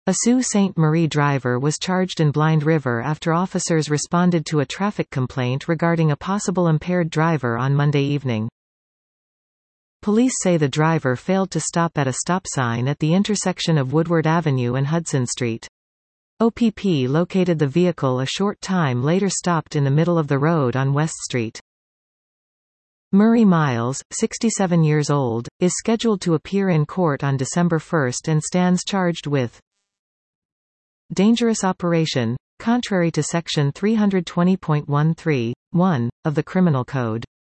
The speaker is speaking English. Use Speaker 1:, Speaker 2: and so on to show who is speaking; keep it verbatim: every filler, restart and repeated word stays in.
Speaker 1: A Sault Ste. Marie driver was charged in Blind River after officers responded to a traffic complaint regarding a possible impaired driver on Monday evening. Police say the driver failed to stop at a stop sign at the intersection of Woodward Avenue and Hudson Street. O P P located the vehicle a short time later stopped in the middle of the road on West Street. Murray Miles, sixty-seven years old, is scheduled to appear in court on December first and stands charged with dangerous operation, contrary to Section three twenty point one three point one, of the Criminal Code.